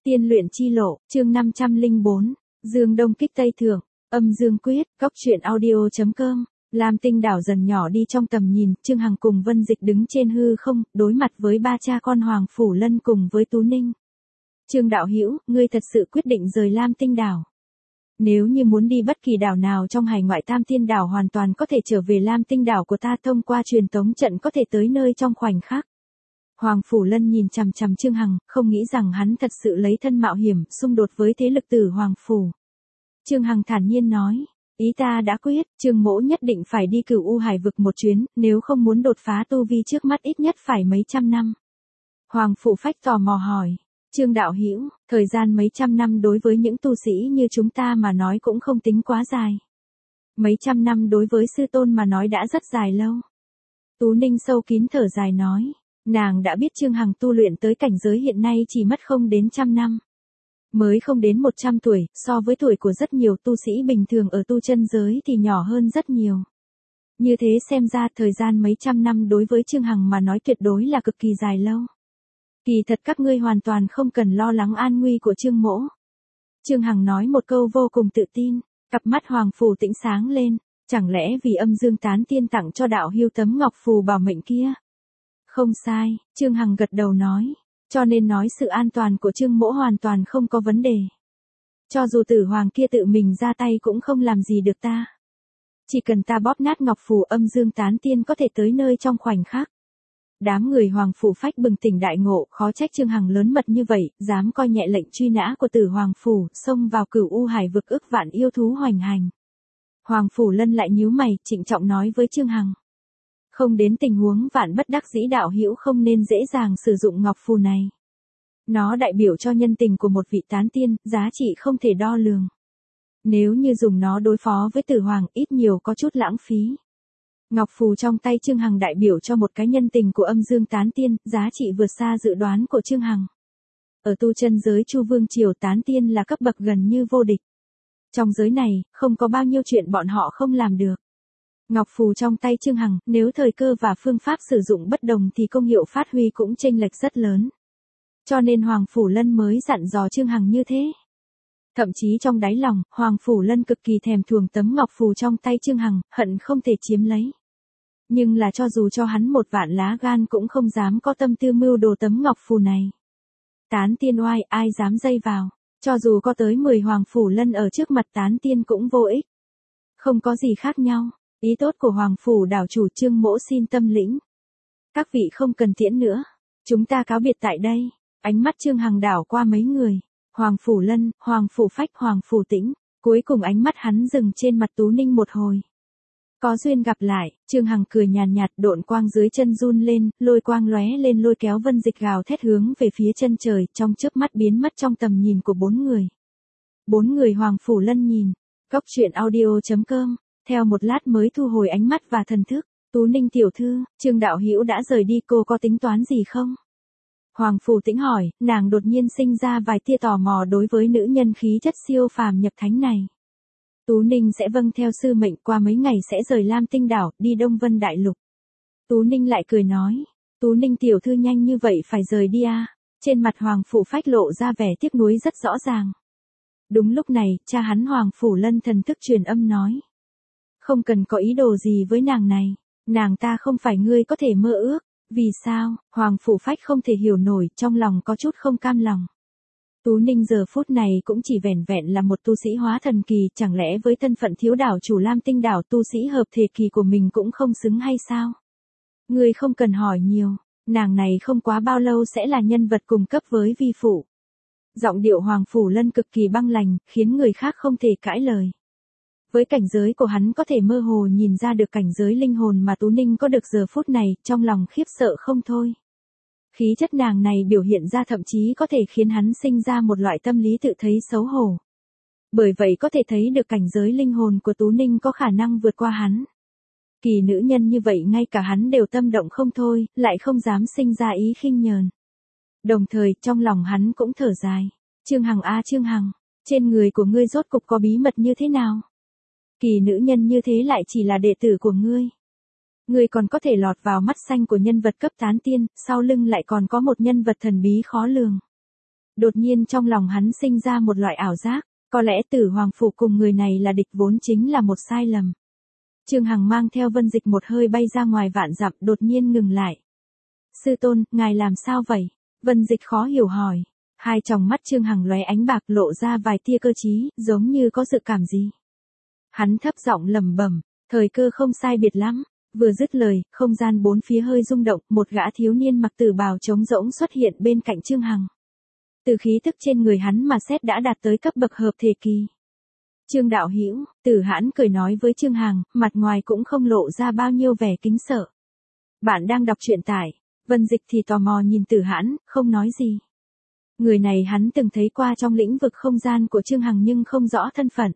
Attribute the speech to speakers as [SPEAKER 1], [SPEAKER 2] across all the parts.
[SPEAKER 1] Tiên luyện chi lộ, chương 504, Dương Đông kích Tây Thượng, âm dương quyết, góc truyện audio.com. Lam Tinh đảo dần nhỏ đi trong tầm nhìn, Trương Hằng cùng Vân Dịch đứng trên hư không, đối mặt với ba cha con Hoàng Phủ Lân cùng với Tú Ninh. Trương đạo hữu, ngươi thật sự quyết định rời Lam Tinh đảo. Nếu như muốn đi bất kỳ đảo nào trong hải ngoại Tam Tiên đảo hoàn toàn có thể trở về Lam Tinh đảo của ta, thông qua truyền tống trận có thể tới nơi trong khoảnh khắc. Hoàng Phủ Lân nhìn chằm chằm Trương Hằng, không nghĩ rằng hắn thật sự lấy thân mạo hiểm, xung đột với thế lực Tử Hoàng Phủ. Trương Hằng thản nhiên nói, ý ta đã quyết, Trương mỗ nhất định phải đi Cửu U Hải vực một chuyến, nếu không muốn đột phá tu vi trước mắt ít nhất phải mấy trăm năm. Hoàng Phủ Phách tò mò hỏi, Trương đạo hữu, thời gian mấy trăm năm đối với những tu sĩ như chúng ta mà nói cũng không tính quá dài. Mấy trăm năm đối với sư tôn mà nói đã rất dài lâu. Tú Ninh sâu kín thở dài nói. Nàng đã biết Trương Hằng tu luyện tới cảnh giới hiện nay chỉ mất không đến 100 năm. Mới không đến 100 tuổi, so với tuổi của rất nhiều tu sĩ bình thường ở tu chân giới thì nhỏ hơn rất nhiều. Như thế xem ra thời gian mấy trăm năm đối với Trương Hằng mà nói tuyệt đối là cực kỳ dài lâu. Kỳ thật các ngươi hoàn toàn không cần lo lắng an nguy của Trương mỗ. Trương Hằng nói một câu vô cùng tự tin, cặp mắt Hoàng Phủ Tĩnh sáng lên, chẳng lẽ vì âm dương tán tiên tặng cho đạo hưu tấm ngọc phù bảo mệnh kia? Không sai, Trương Hằng gật đầu nói, cho nên nói sự an toàn của Trương mỗ hoàn toàn không có vấn đề. Cho dù Tử Hoàng kia tự mình ra tay cũng không làm gì được ta. Chỉ cần ta bóp nát ngọc phù, âm dương tán tiên có thể tới nơi trong khoảnh khắc. Đám người Hoàng Phủ Phách bừng tỉnh đại ngộ, khó trách Trương Hằng lớn mật như vậy, dám coi nhẹ lệnh truy nã của Tử Hoàng Phủ, xông vào Cửu U Hải vực ức vạn yêu thú hoành hành. Hoàng Phủ Lân lại nhíu mày, trịnh trọng nói với Trương Hằng. Không đến tình huống vạn bất đắc dĩ đạo hữu không nên dễ dàng sử dụng ngọc phù này. Nó đại biểu cho nhân tình của một vị tán tiên, giá trị không thể đo lường. Nếu như dùng nó đối phó với Tử Hoàng ít nhiều có chút lãng phí. Ngọc phù trong tay Trương Hằng đại biểu cho một cái nhân tình của âm dương tán tiên, giá trị vượt xa dự đoán của Trương Hằng. Ở tu chân giới Chu Vương Triều tán tiên là cấp bậc gần như vô địch. Trong giới này, không có bao nhiêu chuyện bọn họ không làm được. Ngọc phù trong tay Trương Hằng, nếu thời cơ và phương pháp sử dụng bất đồng thì công hiệu phát huy cũng chênh lệch rất lớn. Cho nên Hoàng Phủ Lân mới dặn dò Trương Hằng như thế. Thậm chí trong đáy lòng, Hoàng Phủ Lân cực kỳ thèm thuồng tấm ngọc phù trong tay Trương Hằng, hận không thể chiếm lấy. Nhưng là cho dù cho hắn một vạn lá gan cũng không dám có tâm tư mưu đồ tấm ngọc phù này. Tán tiên oai, ai dám dây vào, cho dù có tới 10 Hoàng Phủ Lân ở trước mặt tán tiên cũng vô ích. Không có gì khác nhau. Ý tốt của Hoàng Phủ đảo chủ Trương mỗ xin tâm lĩnh. Các vị không cần tiễn nữa. Chúng ta cáo biệt tại đây. Ánh mắt Trương Hằng đảo qua mấy người. Hoàng Phủ Lân, Hoàng Phủ Phách, Hoàng Phủ Tĩnh. Cuối cùng ánh mắt hắn dừng trên mặt Tú Ninh một hồi. Có duyên gặp lại, Trương Hằng cười nhàn nhạt, độn quang dưới chân run lên, lôi quang lóe lên lôi kéo Vân Dịch gào thét hướng về phía chân trời, trong chớp mắt biến mất trong tầm nhìn của 4 người. 4 người Hoàng Phủ Lân nhìn. Góc truyện audio.com. Theo một lát mới thu hồi ánh mắt và thần thức, Tú Ninh tiểu thư, Trương đạo hữu đã rời đi, cô có tính toán gì không? Hoàng Phủ Tĩnh hỏi, nàng đột nhiên sinh ra vài tia tò mò đối với nữ nhân khí chất siêu phàm nhập thánh này. Tú Ninh sẽ vâng theo sư mệnh, qua mấy ngày sẽ rời Lam Tinh đảo, đi Đông Vân Đại Lục. Tú Ninh lại cười nói, Tú Ninh tiểu thư nhanh như vậy phải rời đi à? Trên mặt Hoàng Phủ Phách lộ ra vẻ tiếc nuối rất rõ ràng. Đúng lúc này, cha hắn Hoàng Phủ Lân thần thức truyền âm nói. Không cần có ý đồ gì với nàng này, nàng ta không phải ngươi có thể mơ ước, vì sao? Hoàng Phủ Phách không thể hiểu nổi, trong lòng có chút không cam lòng. Tú Ninh giờ phút này cũng chỉ vẻn vẹn là một tu sĩ hóa thần kỳ, chẳng lẽ với thân phận thiếu đảo chủ Lam Tinh đảo tu sĩ hợp thể kỳ của mình cũng không xứng hay sao? Ngươi không cần hỏi nhiều, nàng này không quá bao lâu sẽ là nhân vật cùng cấp với vi phụ. Giọng điệu Hoàng Phủ Lân cực kỳ băng lành, khiến người khác không thể cãi lời. Với cảnh giới của hắn có thể mơ hồ nhìn ra được cảnh giới linh hồn mà Tú Ninh có được giờ phút này, trong lòng khiếp sợ không thôi. Khí chất nàng này biểu hiện ra thậm chí có thể khiến hắn sinh ra một loại tâm lý tự thấy xấu hổ. Bởi vậy có thể thấy được cảnh giới linh hồn của Tú Ninh có khả năng vượt qua hắn. Kỳ nữ nhân như vậy ngay cả hắn đều tâm động không thôi, lại không dám sinh ra ý khinh nhờn. Đồng thời trong lòng hắn cũng thở dài. Trương Hằng a Trương Hằng, trên người của ngươi rốt cục có bí mật như thế nào? Kỳ nữ nhân như thế lại chỉ là đệ tử của ngươi. Ngươi còn có thể lọt vào mắt xanh của nhân vật cấp tán tiên, sau lưng lại còn có một nhân vật thần bí khó lường. Đột nhiên trong lòng hắn sinh ra một loại ảo giác, có lẽ Tử Hoàng phủ cùng người này là địch vốn chính là một sai lầm. Trương Hằng mang theo Vân Dịch một hơi bay ra ngoài vạn dặm, đột nhiên ngừng lại. Sư tôn, ngài làm sao vậy? Vân Dịch khó hiểu hỏi. Hai tròng mắt Trương Hằng lóe ánh bạc, lộ ra vài tia cơ trí, giống như có dự cảm gì. Hắn thấp giọng lẩm bẩm, thời cơ không sai biệt lắm. Vừa dứt lời, không gian bốn phía hơi rung động, một gã thiếu niên mặc tử bào trống rỗng xuất hiện bên cạnh Trương Hằng. Từ khí tức trên người hắn mà xét đã đạt tới cấp bậc hợp thể kỳ. Trương đạo hữu, Tử Hãn cười nói với Trương Hằng, mặt ngoài cũng không lộ ra bao nhiêu vẻ kính sợ. Bạn đang đọc truyện tải. Vân Dịch thì tò mò nhìn Tử Hãn, không nói gì. Người này hắn từng thấy qua trong lĩnh vực không gian của Trương Hằng nhưng không rõ thân phận.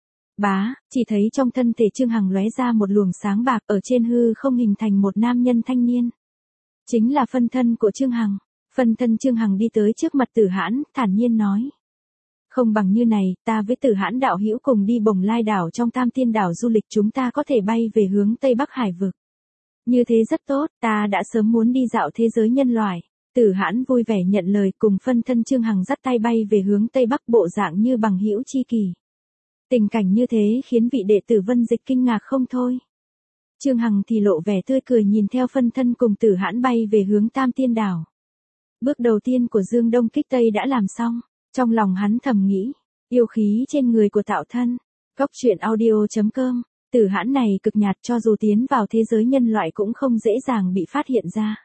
[SPEAKER 1] Bá, chỉ thấy trong thân thể Trương Hằng lóe ra một luồng sáng bạc, ở trên hư không hình thành một nam nhân thanh niên. Chính là phân thân của Trương Hằng. Phân thân Trương Hằng đi tới trước mặt Tử Hãn, thản nhiên nói. Không bằng như này, ta với Tử Hãn đạo hữu cùng đi Bồng Lai đảo trong Tam Tiên đảo du lịch, chúng ta có thể bay về hướng Tây Bắc Hải vực. Như thế rất tốt, ta đã sớm muốn đi dạo thế giới nhân loại. Tử Hãn vui vẻ nhận lời, cùng phân thân Trương Hằng dắt tay bay về hướng Tây Bắc, bộ dạng như bằng hữu chi kỷ. Tình cảnh như thế khiến vị đệ tử Vân Dịch kinh ngạc không thôi. Trương Hằng thì lộ vẻ tươi cười nhìn theo phân thân cùng Tử Hãn bay về hướng Tam Tiên đảo. Bước đầu tiên của Dương Đông Kích Tây đã làm xong, trong lòng hắn thầm nghĩ, yêu khí trên người của tạo thân. Góc truyện audio.com, Tử Hãn này cực nhạt, cho dù tiến vào thế giới nhân loại cũng không dễ dàng bị phát hiện ra.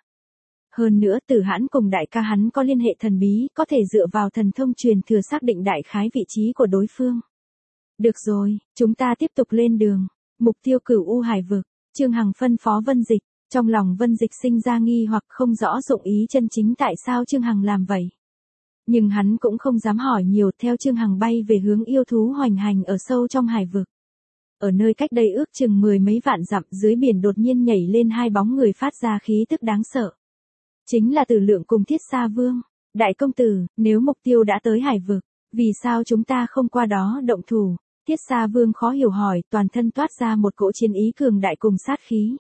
[SPEAKER 1] Hơn nữa Tử Hãn cùng đại ca hắn có liên hệ thần bí, có thể dựa vào thần thông truyền thừa xác định đại khái vị trí của đối phương. Được rồi, chúng ta tiếp tục lên đường. Mục tiêu Cửu U Hải vực. Trương Hằng phân phó Vân Dịch. Trong lòng Vân Dịch sinh ra nghi hoặc, không rõ dụng ý chân chính tại sao Trương Hằng làm vậy. Nhưng hắn cũng không dám hỏi nhiều, theo Trương Hằng bay về hướng yêu thú hoành hành ở sâu trong hải vực. Ở nơi cách đây ước chừng 10 mấy vạn dặm, dưới biển đột nhiên nhảy lên hai bóng người phát ra khí tức đáng sợ. Chính là Tử Lượng cùng Thiết Sa Vương. Đại công tử, nếu mục tiêu đã tới hải vực, vì sao chúng ta không qua đó động thủ? Thiết Sa Vương khó hiểu hỏi, toàn thân toát ra một cỗ chiến ý cường đại cùng sát khí.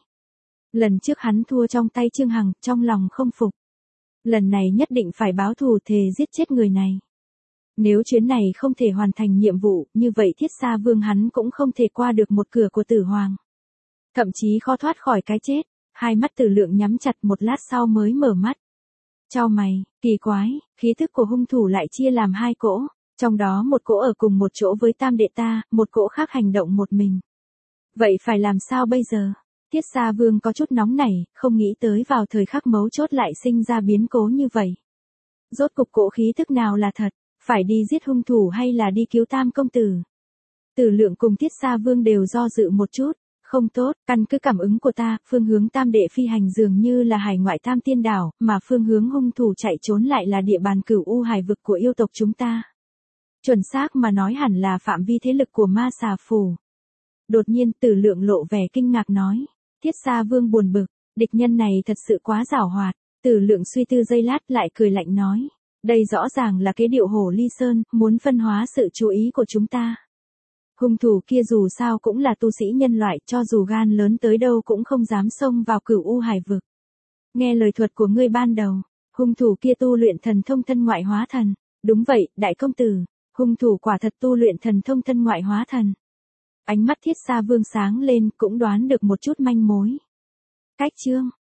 [SPEAKER 1] Lần trước hắn thua trong tay Trương Hằng, trong lòng không phục. Lần này nhất định phải báo thù, thề giết chết người này. Nếu chuyến này không thể hoàn thành nhiệm vụ, như vậy Thiết Sa Vương hắn cũng không thể qua được một cửa của Tử Hoàng. Thậm chí khó thoát khỏi cái chết. Hai mắt Tử Lượng nhắm chặt, một lát sau mới mở mắt. Chau mày, kỳ quái, khí thức của hung thủ lại chia làm hai cỗ. Trong đó một cỗ ở cùng một chỗ với tam đệ ta, một cỗ khác hành động một mình. Vậy phải làm sao bây giờ? Thiết Sa Vương có chút nóng nảy, không nghĩ tới vào thời khắc mấu chốt lại sinh ra biến cố như vậy. Rốt cục cỗ khí thức nào là thật, phải đi giết hung thủ hay là đi cứu Tam công tử? Tử Lượng cùng Thiết Sa Vương đều do dự một chút. Không tốt, căn cứ cảm ứng của ta, phương hướng tam đệ phi hành dường như là hải ngoại Tam Tiên đảo, mà phương hướng hung thủ chạy trốn lại là địa bàn Cửu U Hải vực của yêu tộc chúng ta. Chuẩn xác mà nói hẳn là phạm vi thế lực của Ma Xà Phủ. Đột nhiên Tử Lượng lộ vẻ kinh ngạc nói. Thiết Sa Vương buồn bực, địch nhân này thật sự quá giảo hoạt. Tử Lượng suy tư giây lát lại cười lạnh nói. Đây rõ ràng là cái điệu hổ ly sơn, muốn phân hóa sự chú ý của chúng ta. Hung thủ kia dù sao cũng là tu sĩ nhân loại, cho dù gan lớn tới đâu cũng không dám xông vào Cửu U Hải vực. Nghe lời thuật của ngươi ban đầu, hung thủ kia tu luyện thần thông thân ngoại hóa thần. Đúng vậy, đại công tử, hung thủ quả thật tu luyện thần thông thân ngoại hóa thần. Ánh mắt Thiết Sa Vương sáng lên, cũng đoán được một chút manh mối. Cách chương